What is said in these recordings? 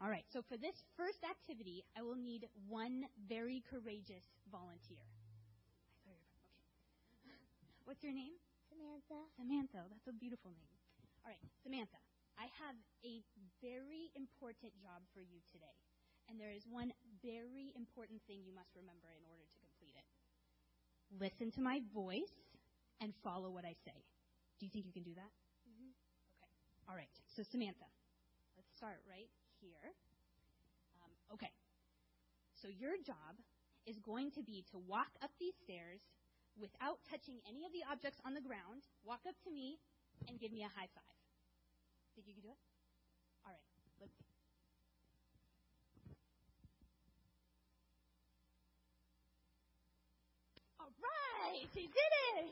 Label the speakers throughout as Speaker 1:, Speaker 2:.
Speaker 1: All right, so for this first activity, I will need one very courageous volunteer. Okay. What's your name?
Speaker 2: Samantha.
Speaker 1: Samantha, that's a beautiful name. All right, Samantha, I have a very important job for you today. And there is one very important thing you must remember in order to complete it. Listen to my voice and follow what I say. Do you think you can do that?
Speaker 2: Mm-hmm.
Speaker 1: Okay. All right. So, Samantha, let's start right here. Okay. So your job is going to be to walk up these stairs without touching any of the objects on the ground. Walk up to me and give me a high five. Think you can do it? All right. Let's see. All right. She did it.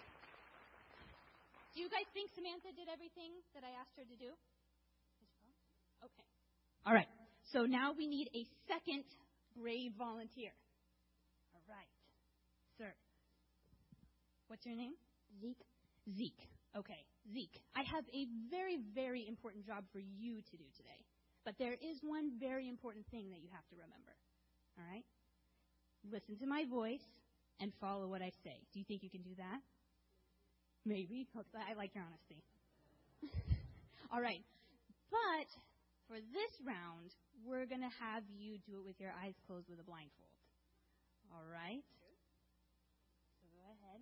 Speaker 1: Do you guys think Samantha did everything that I asked her to do? Okay. All right. So now we need a second brave volunteer. All right. Sir. What's your name?
Speaker 2: Zeke.
Speaker 1: Zeke. Okay. Zeke, I have a very, very important job for you to do today. But there is one very important thing that you have to remember. All right? Listen to my voice and follow what I say. Do you think you can do that? Maybe. I like your honesty. All right. But for this round, we're going to have you do it with your eyes closed with a blindfold. All right? So go ahead.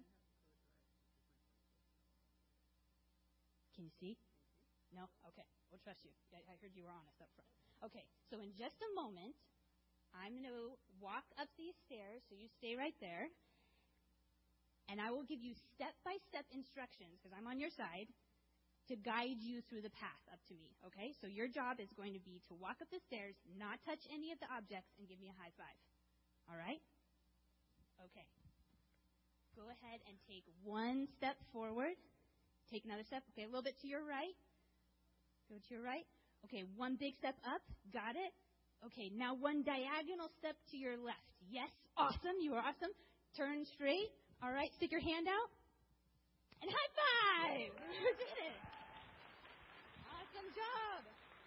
Speaker 1: Can you see? No? Okay. We'll trust you. I heard you were honest up front. Okay. So in just a moment, I'm going to walk up these stairs, so you stay right there. And I will give you step-by-step instructions, because I'm on your side, to guide you through the path up to me, okay? So your job is going to be to walk up the stairs, not touch any of the objects, and give me a high five. All right? Okay. Go ahead and take one step forward. Take another step. Okay, a little bit to your right. Go to your right. Okay, one big step up. Got it? Okay, now one diagonal step to your left. Yes, awesome. You are awesome. Turn straight. All right, stick your hand out. And high five! You did it. Awesome job.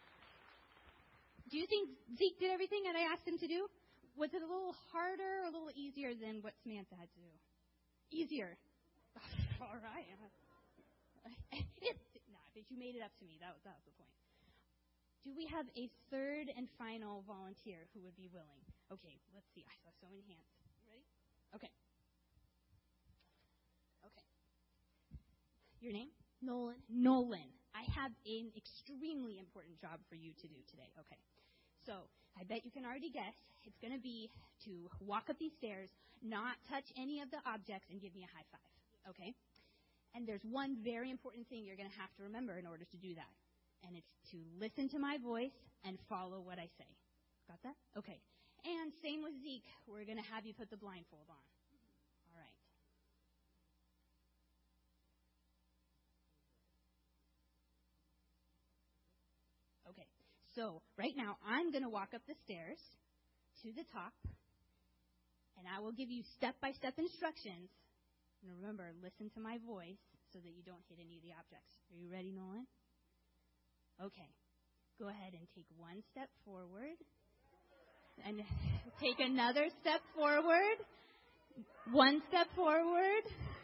Speaker 1: Do you think Zeke did everything that I asked him to do? Was it a little harder or a little easier than what Samantha had to do? Easier. All right. I think you made it up to me. That was the point. Do we have a third and final volunteer who would be willing? Okay, let's see. I saw so many hands. Ready? Okay. Okay. Your name?
Speaker 2: Nolan.
Speaker 1: Nolan. I have an extremely important job for you to do today. Okay. So I bet you can already guess. It's going to be to walk up these stairs, not touch any of the objects, and give me a high five. Okay? And there's one very important thing you're going to have to remember in order to do that. And it's to listen to my voice and follow what I say. Got that? Okay. And same with Zeke. We're going to have you put the blindfold on. All right. Okay. So right now, I'm going to walk up the stairs to the top. And I will give you step-by-step instructions. And remember, listen to my voice so that you don't hit any of the objects. Are you ready, Nolan? Okay. Go ahead and take one step forward. And take another step forward. One step forward.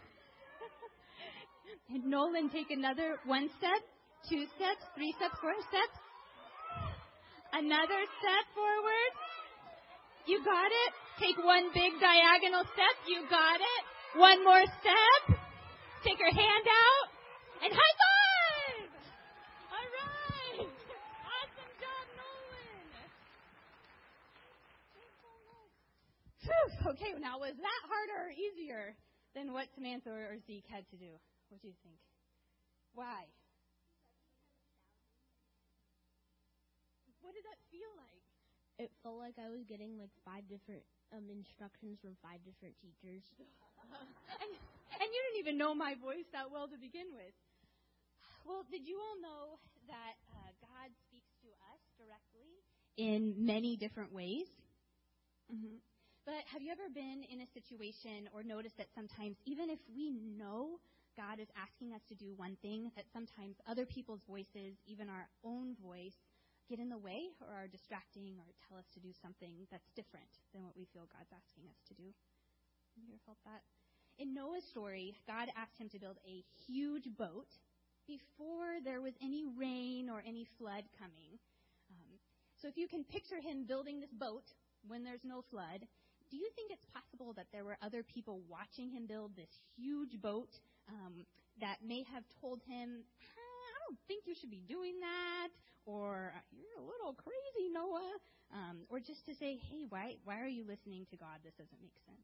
Speaker 1: And Nolan, take another one step, two steps, three steps, four steps. Another step forward. You got it. Take one big diagonal step. You got it. One more step. Take your hand out. And high five! All right. Awesome job, Nolan. Whew. Okay, now was that harder or easier than what Samantha or Zeke had to do? What do you think? Why? What did that feel like?
Speaker 2: It felt like I was getting like 5 different instructions from 5 different teachers.
Speaker 1: And you didn't even know my voice that well to begin with. Well, did you all know that God speaks to us directly in many different ways? Mm-hmm. But have you ever been in a situation or noticed that sometimes, even if we know God is asking us to do one thing, that sometimes other people's voices, even our own voice, get in the way or are distracting or tell us to do something that's different than what we feel God's asking us to do. Have you ever felt that? In Noah's story, God asked him to build a huge boat before there was any rain or any flood coming. So if you can picture him building this boat when there's no flood, do you think it's possible that there were other people watching him build this huge boat that may have told him, I don't think you should be doing that, or you're a little crazy, Noah, or just to say, hey, why are you listening to God? This doesn't make sense.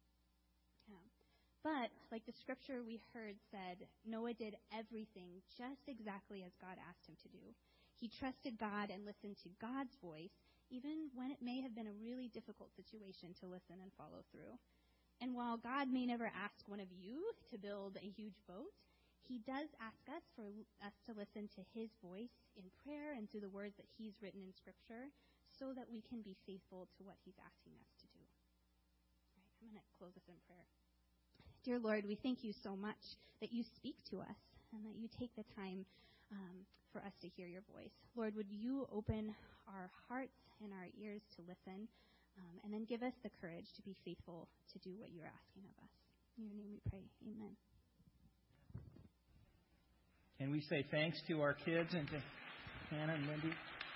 Speaker 1: But, like the scripture we heard said, Noah did everything just exactly as God asked him to do. He trusted God and listened to God's voice, even when it may have been a really difficult situation to listen and follow through. And while God may never ask one of you to build a huge boat, he does ask us for us to listen to his voice in prayer and through the words that he's written in Scripture so that we can be faithful to what he's asking us to do. All right, I'm going to close this in prayer. Dear Lord, we thank you so much that you speak to us and that you take the time for us to hear your voice. Lord, would you open our hearts and our ears to listen and then give us the courage to be faithful to do what you're asking of us. In your name we pray. Amen.
Speaker 3: Can we say thanks to our kids and to Hannah and Wendy?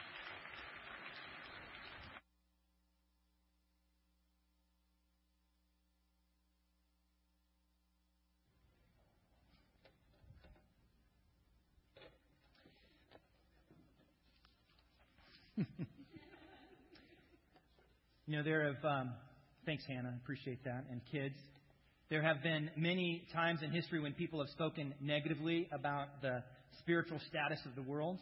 Speaker 3: Thanks, Hannah. Appreciate that. And kids, there have been many times in history when people have spoken negatively about the spiritual status of the world.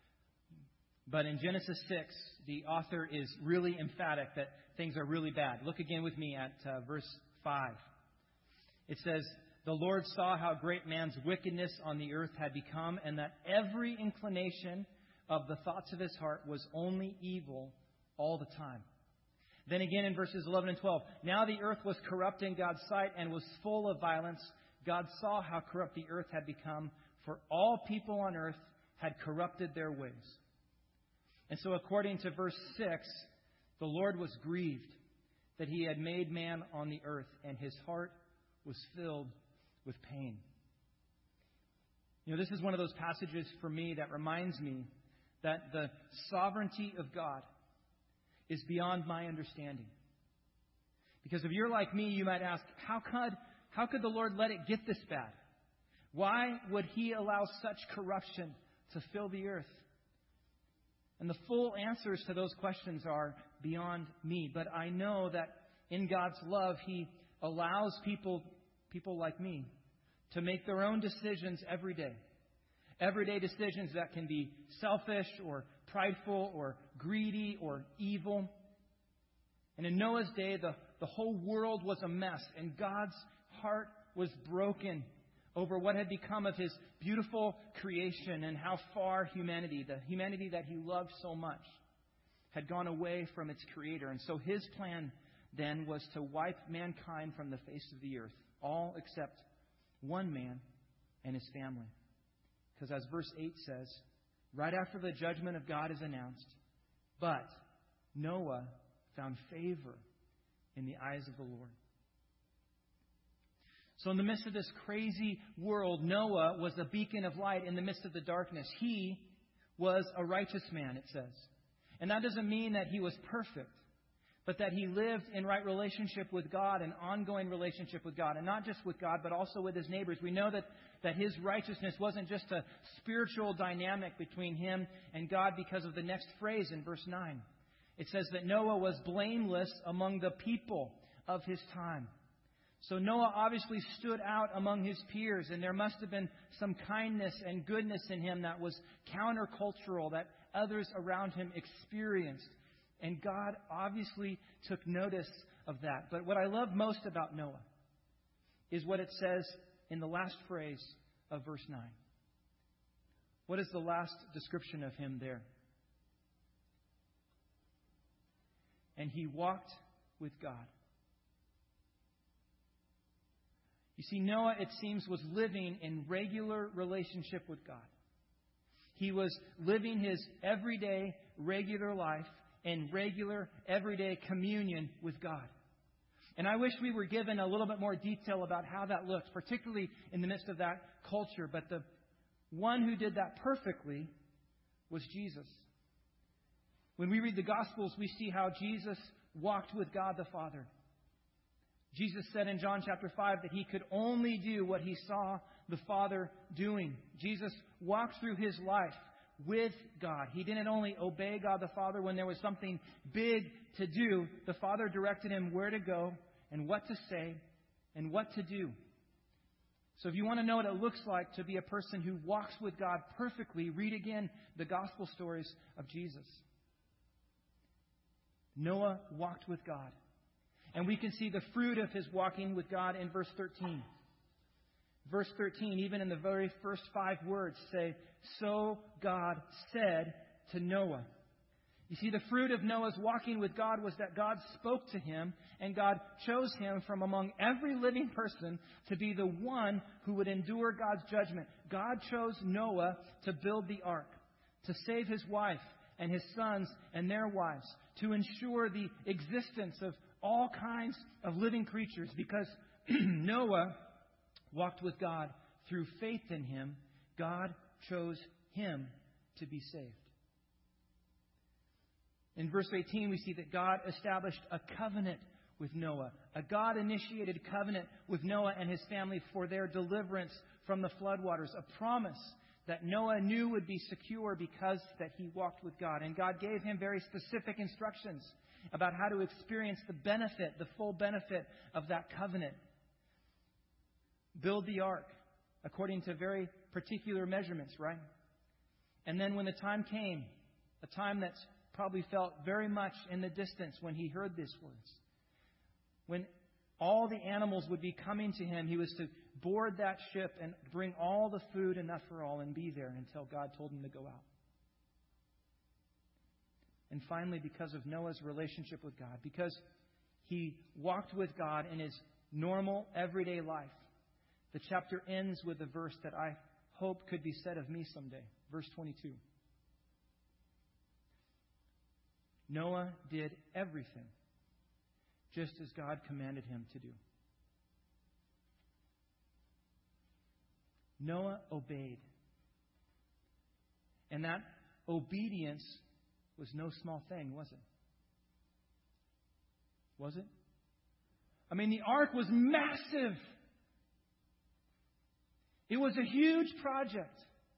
Speaker 3: But in Genesis 6, the author is really emphatic that things are really bad. Look again with me at verse 5. It says, "The Lord saw how great man's wickedness on the earth had become, and that every inclination of the thoughts of his heart was only evil all the time." Then again in verses 11 and 12, "Now the earth was corrupt in God's sight and was full of violence. God saw how corrupt the earth had become, for all people on earth had corrupted their ways." And so according to verse 6, the Lord was grieved that he had made man on the earth, and his heart was filled with pain. This is one of those passages for me that reminds me that the sovereignty of God is beyond my understanding. Because if you're like me, you might ask, how could the Lord let it get this bad? Why would He allow such corruption to fill the earth? And the full answers to those questions are beyond me. But I know that in God's love, He allows people like me to make their own decisions every day. Everyday decisions that can be selfish or prideful or greedy or evil. And in Noah's day, the whole world was a mess, and God's heart was broken over what had become of His beautiful creation and how far humanity, the humanity that He loved so much, had gone away from its Creator. And so His plan then was to wipe mankind from the face of the earth, all except one man and his family. Because as verse 8 says, right after the judgment of God is announced, but Noah found favor in the eyes of the Lord. So in the midst of this crazy world, Noah was a beacon of light in the midst of the darkness. He was a righteous man, it says. And that doesn't mean that he was perfect, but that he lived in right relationship with God, an ongoing relationship with God. And not just with God, but also with his neighbors. We know that his righteousness wasn't just a spiritual dynamic between him and God because of the next phrase in verse 9. It says that Noah was blameless among the people of his time. So Noah obviously stood out among his peers, and there must have been some kindness and goodness in him that was countercultural, that others around him experienced. And God obviously took notice of that. But what I love most about Noah is what it says in the last phrase of verse 9. What is the last description of him there? And he walked with God. You see, Noah, it seems, was living in regular relationship with God. He was living his everyday, regular life in regular, everyday communion with God. And I wish we were given a little bit more detail about how that looked, particularly in the midst of that culture. But the one who did that perfectly was Jesus. When we read the Gospels, we see how Jesus walked with God the Father. Jesus said in John chapter 5 that he could only do what he saw the Father doing. Jesus walked through his life with God. He didn't only obey God the Father when there was something big to do. The Father directed him where to go and what to say and what to do. So if you want to know what it looks like to be a person who walks with God perfectly, read again the gospel stories of Jesus. Noah walked with God. And we can see the fruit of his walking with God in verse 13. Verse 13, even in the very first 5 words, say, "So God said to Noah." You see, the fruit of Noah's walking with God was that God spoke to him, and God chose him from among every living person to be the one who would endure God's judgment. God chose Noah to build the ark, to save his wife and his sons and their wives, to ensure the existence of all kinds of living creatures, because Noah walked with God through faith in him. God chose him to be saved. In verse 18, we see that God established a covenant with Noah, a God-initiated covenant with Noah and his family for their deliverance from the floodwaters, a promise that Noah knew would be secure because that he walked with God. And God gave him very specific instructions about how to experience the benefit, the full benefit of that covenant. Build the ark according to very particular measurements, right? And then when the time came, a time that's probably felt very much in the distance when he heard these words, when all the animals would be coming to him, he was to board that ship and bring all the food, enough for all, and be there until God told him to go out. And finally, because of Noah's relationship with God, because he walked with God in his normal, everyday life, the chapter ends with a verse that I hope could be said of me someday. Verse 22. Noah did everything just as God commanded him to do. Noah obeyed. And that obedience was no small thing, was it? Was it? I mean, the ark was massive. It was a huge project.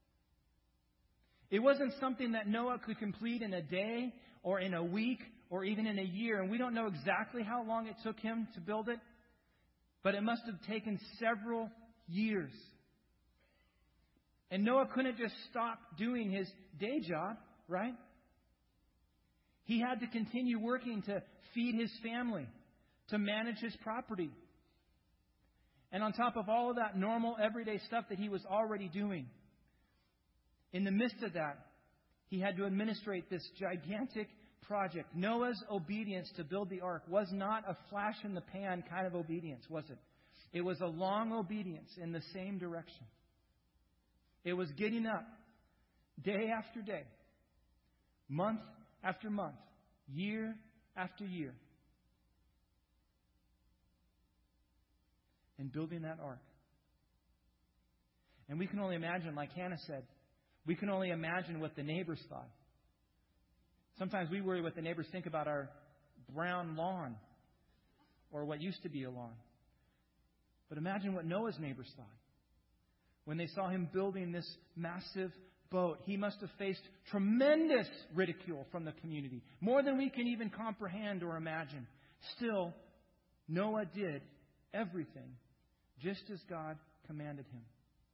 Speaker 3: It wasn't something that Noah could complete in a day or in a week or even in a year. And we don't know exactly how long it took him to build it, but it must have taken several years. And Noah couldn't just stop doing his day job, right? He had to continue working to feed his family, to manage his property. And on top of all of that normal, everyday stuff that he was already doing, in the midst of that, he had to administrate this gigantic project. Noah's obedience to build the ark was not a flash-in-the-pan kind of obedience, was it? It was a long obedience in the same direction. It was getting up day after day, month after month, year after year, and building that ark. And we can only imagine, like Hannah said, we can only imagine what the neighbors thought. Sometimes we worry what the neighbors think about our brown lawn or what used to be a lawn. But imagine what Noah's neighbors thought. When they saw him building this massive boat, he must have faced tremendous ridicule from the community, more than we can even comprehend or imagine. Still, Noah did everything just as God commanded him.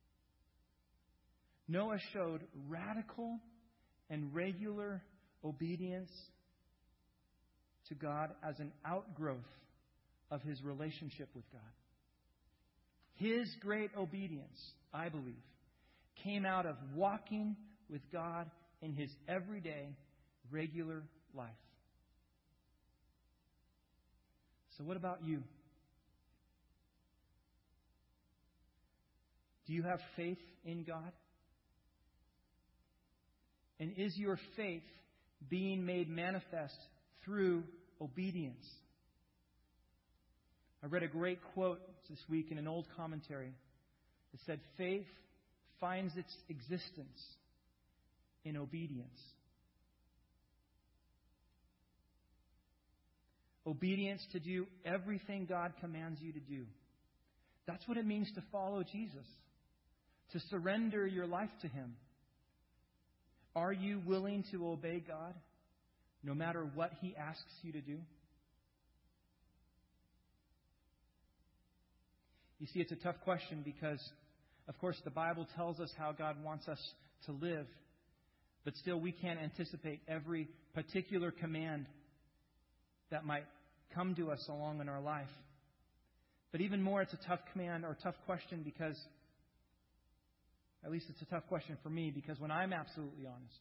Speaker 3: Noah showed radical and regular obedience to God as an outgrowth of his relationship with God. His great obedience, I believe, came out of walking with God in his everyday, regular life. So what about you? Do you have faith in God? And is your faith being made manifest through obedience? I read a great quote this week in an old commentary. It said, faith finds its existence in obedience. Obedience to do everything God commands you to do. That's what it means to follow Jesus. To surrender your life to Him. Are you willing to obey God no matter what He asks you to do? You see, it's a tough question because, of course, the Bible tells us how God wants us to live. But still, we can't anticipate every particular command that might come to us along in our life. But even more, it's a tough command or tough question because, at least it's a tough question for me, because when I'm absolutely honest,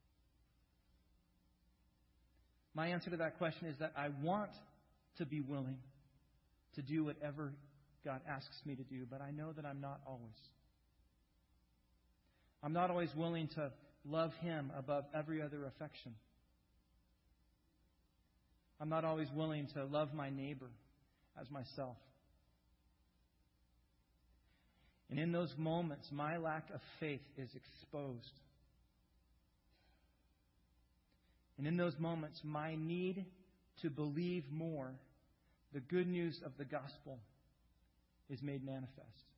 Speaker 3: my answer to that question is that I want to be willing to do whatever God asks me to do, but I know that I'm not always. I'm not always willing to love Him above every other affection. I'm not always willing to love my neighbor as myself. And in those moments, my lack of faith is exposed. And in those moments, my need to believe more, the good news of the gospel, is made manifest.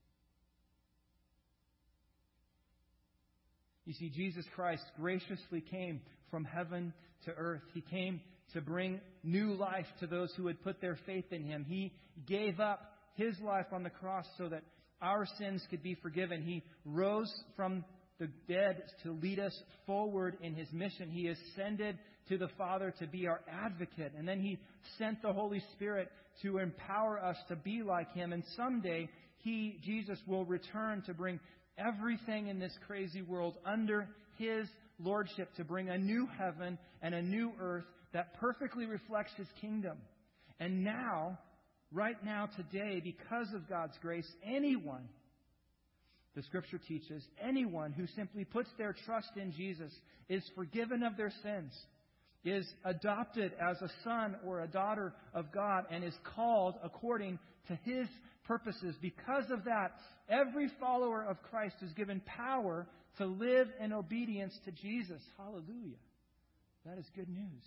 Speaker 3: You see, Jesus Christ graciously came from heaven to earth. He came to bring new life to those who would put their faith in Him. He gave up His life on the cross so that our sins could be forgiven. He rose from the dead to lead us forward in His mission. He ascended to the Father to be our advocate. And then He sent the Holy Spirit to empower us to be like Him. And someday, He, Jesus, will return to bring everything in this crazy world under His lordship, to bring a new heaven and a new earth that perfectly reflects His kingdom. And now, right now, today, because of God's grace, anyone, the Scripture teaches, anyone who simply puts their trust in Jesus is forgiven of their sins, is adopted as a son or a daughter of God, and is called according to His purposes. Because of that, every follower of Christ is given power to live in obedience to Jesus. Hallelujah. That is good news.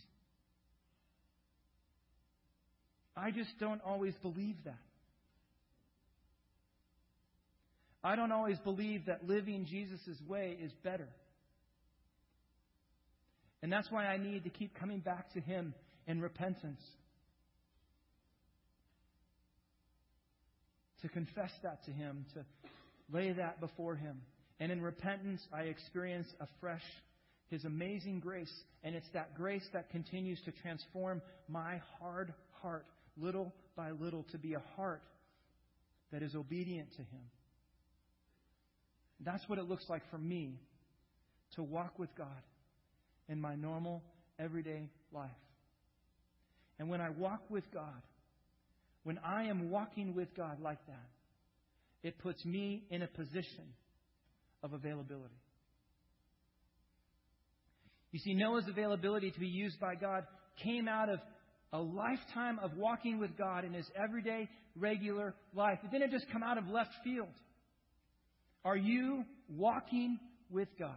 Speaker 3: I just don't always believe that. I don't always believe that living Jesus' way is better. And that's why I need to keep coming back to Him in repentance. To confess that to Him, to lay that before Him. And in repentance, I experience afresh His amazing grace. And it's that grace that continues to transform my hard heart, little by little, to be a heart that is obedient to Him. That's what it looks like for me to walk with God in my normal, everyday life. And when I walk with God, when I am walking with God like that, it puts me in a position of availability. You see, Noah's availability to be used by God came out of a lifetime of walking with God in his everyday, regular life. It didn't just come out of left field. Are you walking with God?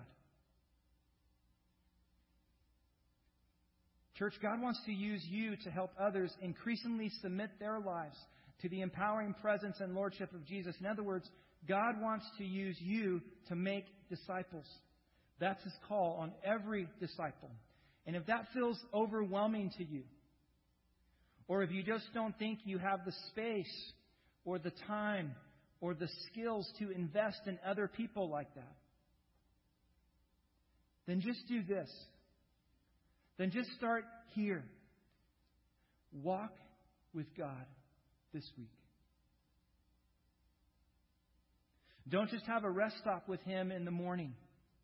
Speaker 3: Church, God wants to use you to help others increasingly submit their lives to the empowering presence and lordship of Jesus. In other words, God wants to use you to make disciples. That's His call on every disciple. And if that feels overwhelming to you, or if you just don't think you have the space or the time or the skills to invest in other people like that, then just do this. Then just start here. Walk with God this week. Don't just have a rest stop with Him in the morning.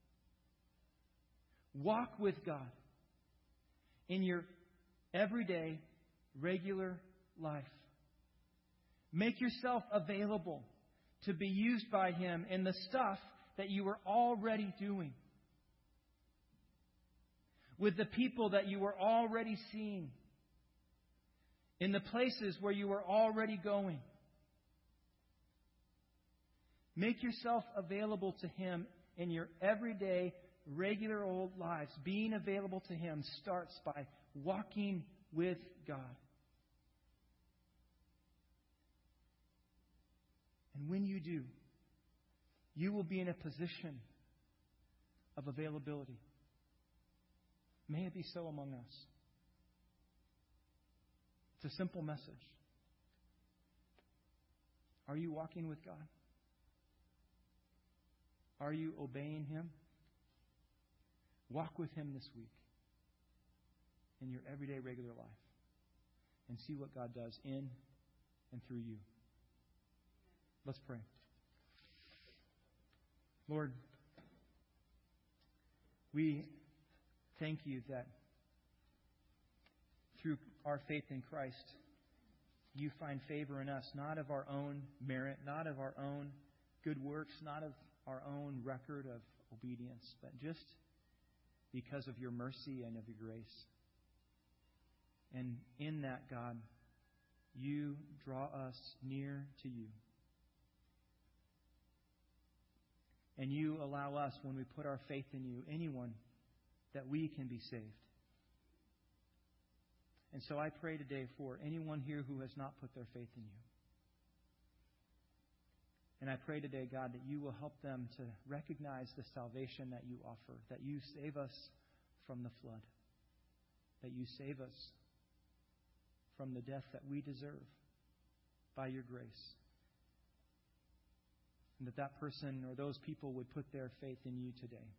Speaker 3: Walk with God in your everyday, regular life. Make yourself available to be used by Him in the stuff that you are already doing. with the people that you were already seeing, in the places where you were already going. Make yourself available to Him in your everyday, regular old lives. Being available to Him starts by walking with God. And when you do, you will be in a position of availability. May it be so among us. It's a simple message. Are you walking with God? Are you obeying Him? Walk with Him this week in your everyday, regular life and see what God does in and through you. Let's pray. Lord, we thank You that through our faith in Christ, You find favor in us, not of our own merit, not of our own good works, not of our own record of obedience, but just because of Your mercy and of Your grace. And in that, God, You draw us near to You. And You allow us, when we put our faith in You, anyone, that we can be saved. And so I pray today for anyone here who has not put their faith in You. And I pray today, God, that You will help them to recognize the salvation that You offer, that You save us from the flood, that You save us from the death that we deserve by Your grace. And that person or those people would put their faith in You today.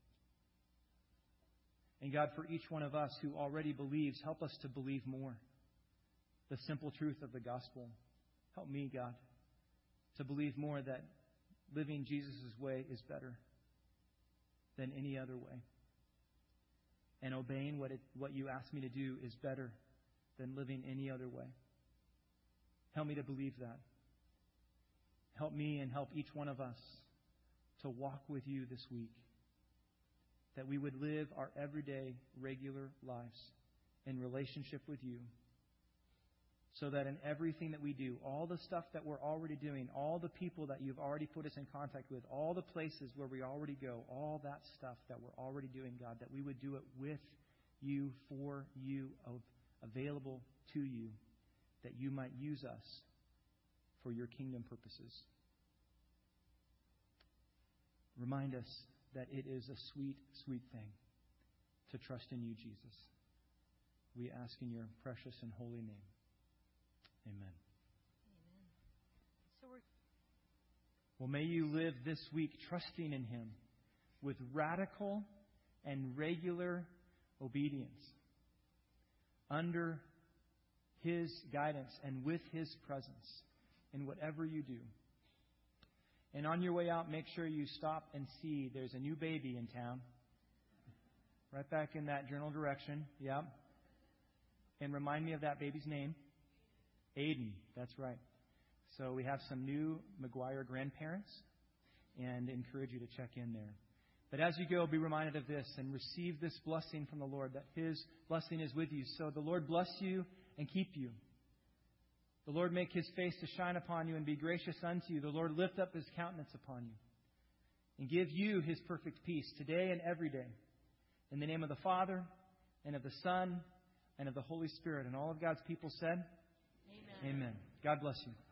Speaker 3: And God, for each one of us who already believes, help us to believe more the simple truth of the gospel. Help me, God, to believe more that living Jesus' way is better than any other way. And obeying what You ask me to do is better than living any other way. Help me to believe that. Help me and help each one of us to walk with You this week. That we would live our everyday, regular lives in relationship with You. So that in everything that we do, all the stuff that we're already doing, all the people that You've already put us in contact with, all the places where we already go, all that stuff that we're already doing, God, that we would do it with You, for You, available to You, that You might use us for Your kingdom purposes. Remind us that it is a sweet, sweet thing to trust in You, Jesus. We ask in Your precious and holy name. Amen. Well, may you live this week trusting in Him with radical and regular obedience under His guidance and with His presence in whatever you do. And on your way out, make sure you stop and see there's a new baby in town. Right back in that general direction. Yep. And remind me of that baby's name. Aiden. That's right. So we have some new McGuire grandparents and encourage you to check in there. But as you go, be reminded of this and receive this blessing from the Lord, that His blessing is with you. So the Lord bless you and keep you. The Lord make His face to shine upon you and be gracious unto you. The Lord lift up His countenance upon you and give you His perfect peace today and every day. In the name of the Father and of the Son and of the Holy Spirit. And all of God's people said, Amen. Amen. God bless you.